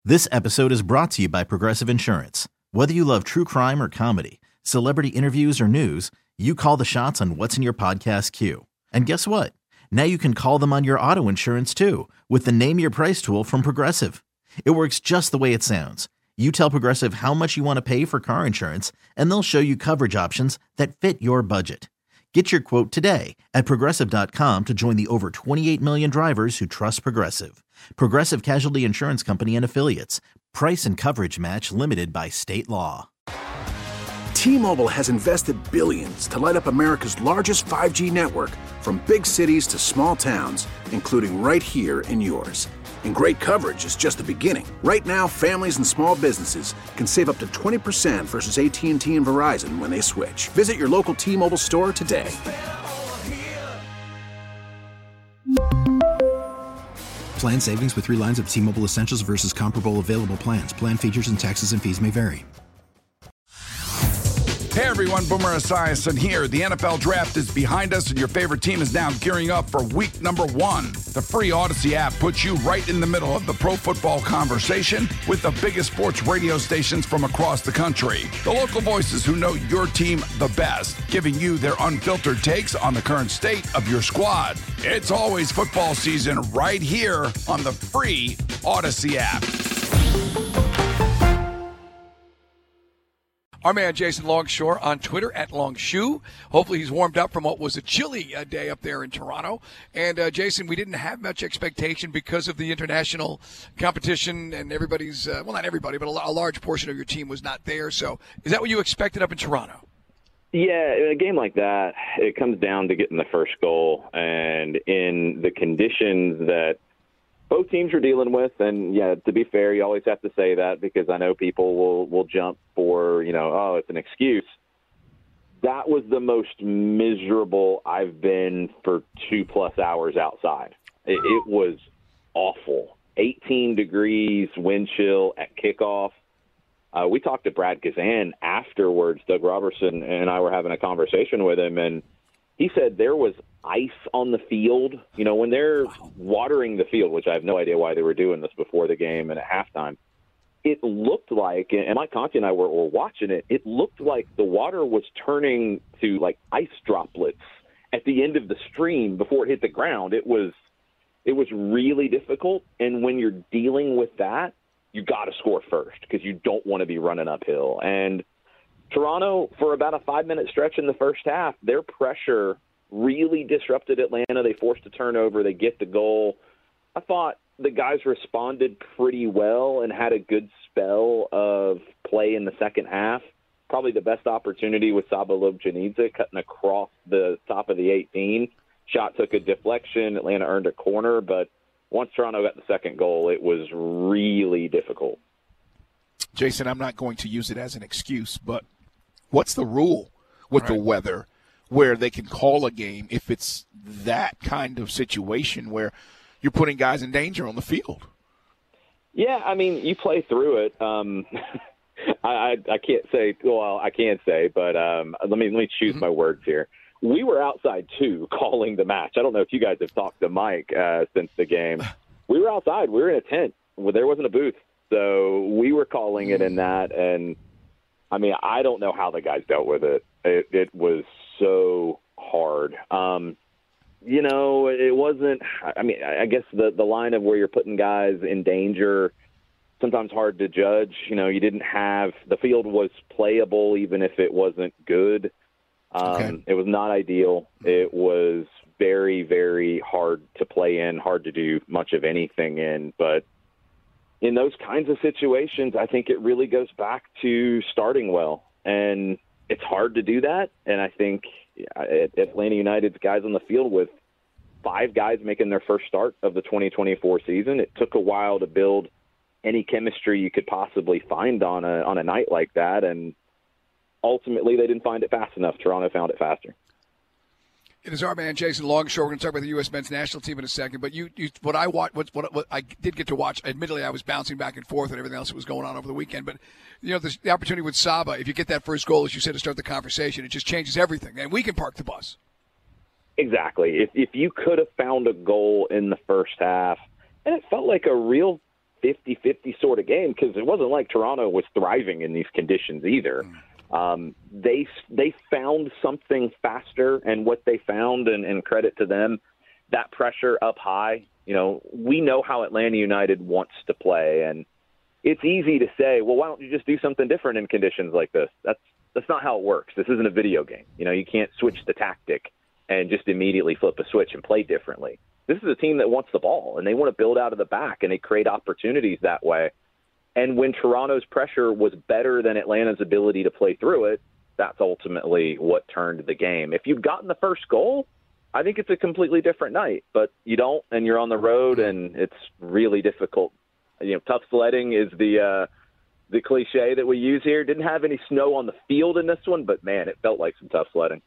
This episode is brought to you by Progressive Insurance. Whether you love true crime or comedy, celebrity interviews or news, you call the shots on what's in your podcast queue. And guess what? Now you can call them on your auto insurance too with the Name Your Price tool from Progressive. It works just the way it sounds. You tell Progressive how much you want to pay for car insurance, and they'll show you coverage options that fit your budget. Get your quote today at Progressive.com to join the over 28 million drivers who trust Progressive. Progressive Casualty Insurance Company and Affiliates. Price and coverage match limited by state law. T-Mobile has invested billions to light up America's largest 5G network, from big cities to small towns, including right here in yours. And great coverage is just the beginning. Right now, families and small businesses can save up to 20% versus AT&T and Verizon when they switch. Visit your local T-Mobile store today. Plan savings with 3 lines of T-Mobile Essentials versus comparable available plans. Plan features and taxes and fees may vary. Hey everyone, Boomer Esiason here. The NFL Draft is behind us and your favorite team is now gearing up for week number 1. The free Odyssey app puts you right in the middle of the pro football conversation with the biggest sports radio stations from across the country. The local voices who know your team the best, giving you their unfiltered takes on the current state of your squad. It's always football season right here on the free Odyssey app. Our man Jason Longshore on Twitter at Longshoe. Hopefully he's warmed up from what was a chilly day up there in Toronto. And Jason, we didn't have much expectation because of the international competition and everybody's, well, not everybody, but a large portion of your team was not there. So is that what you expected up in Toronto? Yeah, in a game like that, it comes down to getting the first goal. And in the conditions that both teams are dealing with, and yeah, to be fair, you always have to say that because I know people will jump for, oh, it's an excuse. That was the most miserable I've been for 2+ hours outside. It was awful. 18 degrees, wind chill at kickoff. We talked to Brad Kazan afterwards. Doug Robertson and I were having a conversation with him, and he said there was ice on the field. When they're watering the field, which I have no idea why they were doing this before the game and at halftime, it looked like, and Mike Conti and I were watching it, it looked like the water was turning to like ice droplets at the end of the stream before it hit the ground. It was really difficult, and when you're dealing with that, you got to score first because you don't want to be running uphill. And Toronto, for about a 5-minute stretch in the first half, their pressure really disrupted Atlanta. They forced a turnover. They get the goal. I thought the guys responded pretty well and had a good spell of play in the second half. Probably the best opportunity was Saba Lobjanidze cutting across the top of the 18. Shot took a deflection. Atlanta earned a corner, but once Toronto got the second goal, it was really difficult. Jason, I'm not going to use it as an excuse, but what's the rule with the weather where they can call a game if it's that kind of situation where you're putting guys in danger on the field? Yeah, I mean, you play through it. I can't say, well, I can say, but let me choose my words here. We were outside, too, calling the match. I don't know if you guys have talked to Mike since the game. We were outside. We were in a tent. There wasn't a booth. So we were calling it in that, and I mean, I don't know how the guys dealt with it. It was so hard. It wasn't – I mean, I guess the line of where you're putting guys in danger, sometimes hard to judge. You didn't have – the field was playable even if it wasn't good. It was not ideal. It was very, very hard to play in, hard to do much of anything in, but – in those kinds of situations, I think it really goes back to starting well. And it's hard to do that. And I think Atlanta United's guys on the field with 5 guys making their first start of the 2024 season, it took a while to build any chemistry you could possibly find on a night like that. And ultimately, they didn't find it fast enough. Toronto found it faster. It is our man Jason Longshore. We're going to talk about the U.S. men's national team in a second. But what I did get to watch. Admittedly, I was bouncing back and forth and everything else that was going on over the weekend. But the opportunity with Saba, if you get that first goal, as you said, to start the conversation, it just changes everything, and we can park the bus. Exactly. If you could have found a goal in the first half, and it felt like a real 50-50 sort of game because it wasn't like Toronto was thriving in these conditions either. They found something faster, and what they found, and credit to them, that pressure up high. We know how Atlanta United wants to play, and it's easy to say, well, why don't you just do something different in conditions like this? That's not how it works. This isn't a video game. You can't switch the tactic and just immediately flip a switch and play differently. This is a team that wants the ball, and they want to build out of the back, and they create opportunities that way. And when Toronto's pressure was better than Atlanta's ability to play through it, that's ultimately what turned the game. If you'd gotten the first goal, I think it's a completely different night. But you don't, and you're on the road, and it's really difficult. Tough sledding is the cliche that we use here. Didn't have any snow on the field in this one, but, man, it felt like some tough sledding.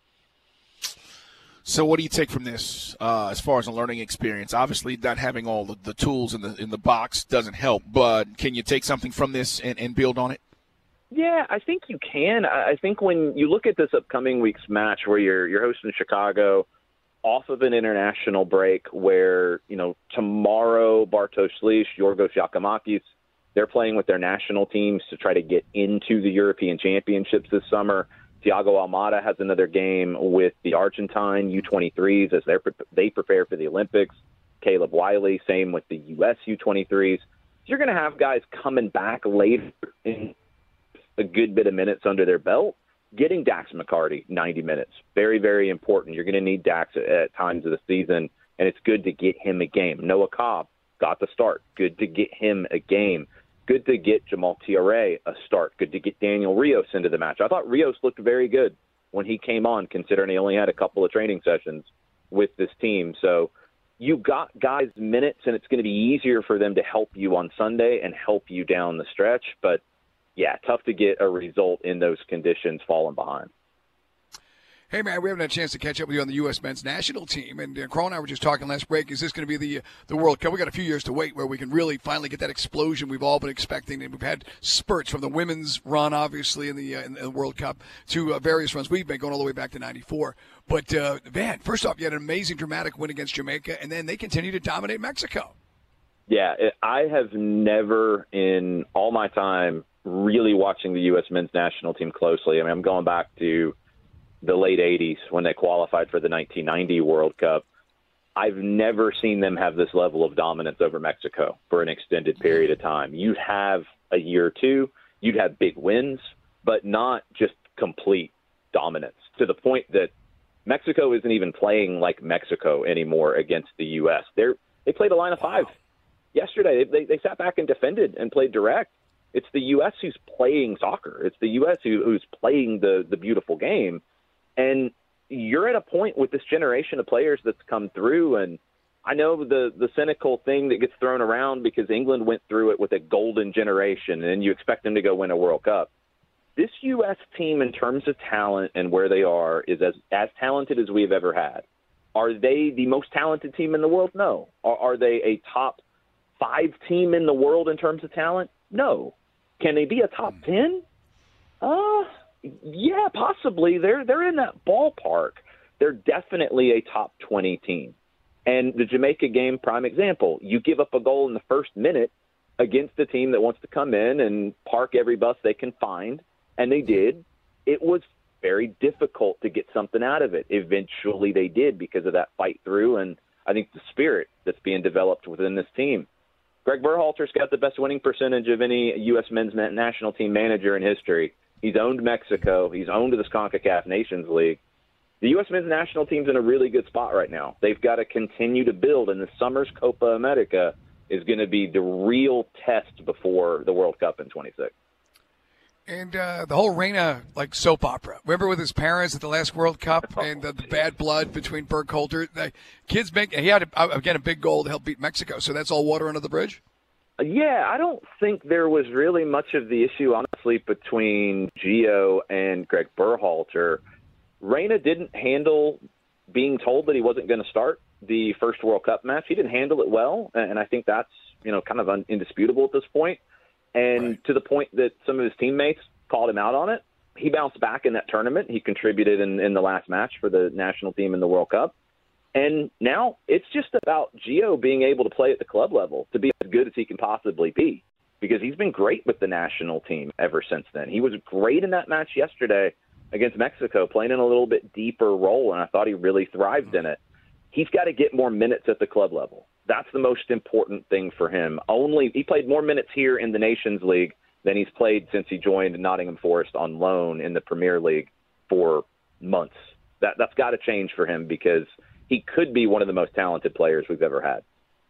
So what do you take from this as far as a learning experience? Obviously, not having all the tools in the box doesn't help, but can you take something from this and build on it? Yeah, I think you can. I think when you look at this upcoming week's match where you're hosting Chicago off of an international break where, tomorrow Bartosz Slisz, Yorgos Giacomakis, they're playing with their national teams to try to get into the European Championships this summer. Thiago Almada has another game with the Argentine U23s as they prepare for the Olympics. Caleb Wiley, same with the U.S. U23s. You're going to have guys coming back later in a good bit of minutes under their belt. Getting Dax McCarty 90 minutes, very, very important. You're going to need Dax at times of the season, and it's good to get him a game. Noah Cobb got the start. Good to get him a game. Good to get Jamal Thiaré a start. Good to get Daniel Rios into the match. I thought Rios looked very good when he came on, considering he only had a couple of training sessions with this team. So you got guys minutes, and it's going to be easier for them to help you on Sunday and help you down the stretch. But, yeah, tough to get a result in those conditions falling behind. Hey, man, we haven't had a chance to catch up with you on the U.S. men's national team. And Carl and I were just talking last break. Is this going to be the World Cup? We got a few years to wait where we can really finally get that explosion we've all been expecting. And we've had spurts from the women's run, obviously, in the World Cup to various runs. We've been going all the way back to 94. But, man, first off, you had an amazing dramatic win against Jamaica, and then they continue to dominate Mexico. Yeah, I have never in all my time really watching the U.S. men's national team closely. I mean, I'm going back to the late 80s when they qualified for the 1990 World Cup. I've never seen them have this level of dominance over Mexico for an extended period of time. You'd have a year or two, you'd have big wins, but not just complete dominance to the point that Mexico isn't even playing like Mexico anymore against the U.S. They played a line of five yesterday. They sat back and defended and played direct. It's the U.S. who's playing soccer. It's the U.S. who's playing the beautiful game. And you're at a point with this generation of players that's come through, and I know the cynical thing that gets thrown around because England went through it with a golden generation, and you expect them to go win a World Cup. This U.S. team, in terms of talent and where they are, is as talented as we've ever had. Are they the most talented team in the world? No. Are they a top 5 team in the world in terms of talent? No. Can they be a top 10? Yeah, possibly. They're in that ballpark. They're definitely a top 20 team. And the Jamaica game, prime example. You give up a goal in the first minute against a team that wants to come in and park every bus they can find, and they did. It was very difficult to get something out of it. Eventually they did because of that fight through, and I think the spirit that's being developed within this team. Greg Berhalter's got the best winning percentage of any U.S. men's national team manager in history. He's owned Mexico. He's owned the CONCACAF Nations League. The U.S. men's national team's in a really good spot right now. They've got to continue to build, and the summer's Copa America is going to be the real test before the World Cup in 26. And the whole Reina, soap opera. Remember with his parents at the last World Cup and the bad blood between Burkhalter? The kids he had, a big goal to help beat Mexico, so that's all water under the bridge? Yeah, I don't think there was really much of the issue, honestly, between Gio and Greg Berhalter. Reina didn't handle being told that he wasn't going to start the first World Cup match. He didn't handle it well, and I think that's kind of indisputable at this point. And right. To the point that some of his teammates called him out on it, he bounced back in that tournament. He contributed in the last match for the national team in the World Cup. And now it's just about Gio being able to play at the club level to be as good as he can possibly be, because he's been great with the national team ever since then. He was great in that match yesterday against Mexico, playing in a little bit deeper role, and I thought he really thrived in it. He's got to get more minutes at the club level. That's the most important thing for him. He played more minutes here in the Nations League than he's played since he joined Nottingham Forest on loan in the Premier League for months. That's got to change for him, because he could be one of the most talented players we've ever had.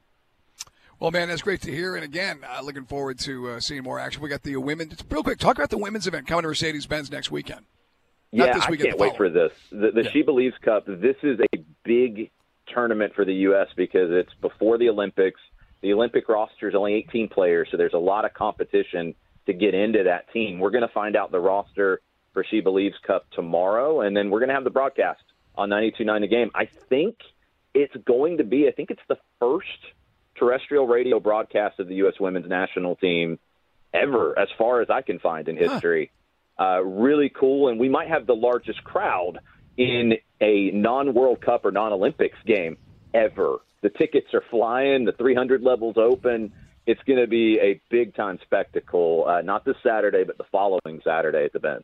Well, man, that's great to hear. And again, looking forward to seeing more action. We got the women. Real quick, talk about the women's event coming to Mercedes-Benz next weekend. Yeah, I can't wait for this. The She Believes Cup, this is a big tournament for the U.S. because it's before the Olympics. The Olympic roster is only 18 players, so there's a lot of competition to get into that team. We're going to find out the roster for She Believes Cup tomorrow, and then we're going to have the broadcast on 92.9 The Game. I think it's the first terrestrial radio broadcast of the U.S. women's national team ever, as far as I can find in history. Really cool, and we might have the largest crowd in a non-World Cup or non-Olympics game ever. The tickets are flying, the 300 level's open. It's going to be a big-time spectacle, not this Saturday, but the following Saturday at the Benz.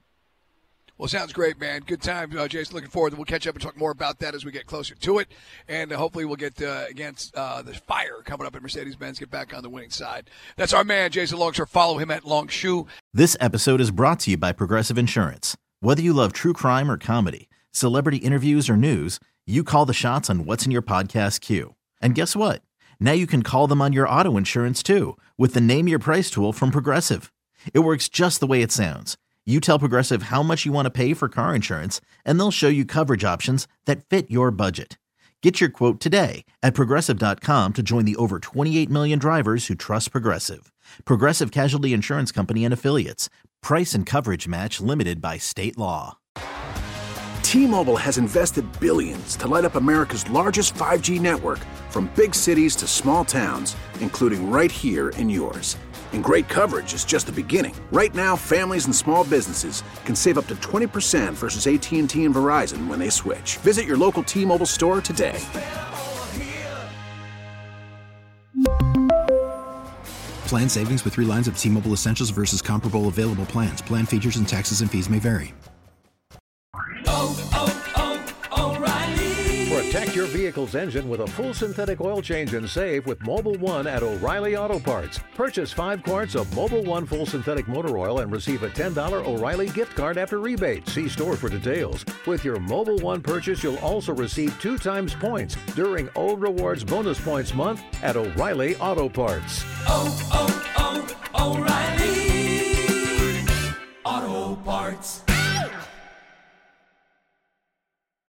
Well, sounds great, man. Good time, Jason. Looking forward. We'll catch up and talk more about that as we get closer to it. And hopefully we'll get against the Fire coming up at Mercedes-Benz, get back on the winning side. That's our man, Jason Longshore. Follow him at Longshoe. This episode is brought to you by Progressive Insurance. Whether you love true crime or comedy, celebrity interviews or news, you call the shots on what's in your podcast queue. And guess what? Now you can call them on your auto insurance too, with the Name Your Price tool from Progressive. It works just the way it sounds. You tell Progressive how much you want to pay for car insurance, and they'll show you coverage options that fit your budget. Get your quote today at Progressive.com to join the over 28 million drivers who trust Progressive. Progressive Casualty Insurance Company and Affiliates. Price and coverage match limited by state law. T-Mobile has invested billions to light up America's largest 5G network, from big cities to small towns, including right here in yours. And great coverage is just the beginning. Right now, families and small businesses can save up to 20% versus AT&T and Verizon when they switch. Visit your local T-Mobile store today. Plan savings with 3 lines of T-Mobile Essentials versus comparable available plans. Plan features and taxes and fees may vary. Protect your vehicle's engine with a full synthetic oil change and save with Mobil 1 at O'Reilly Auto Parts. Purchase 5 quarts of Mobil 1 full synthetic motor oil and receive a $10 O'Reilly gift card after rebate. See store for details. With your Mobil 1 purchase, you'll also receive 2 times points during O Rewards Bonus Points Month at O'Reilly Auto Parts. O'Reilly Auto Parts.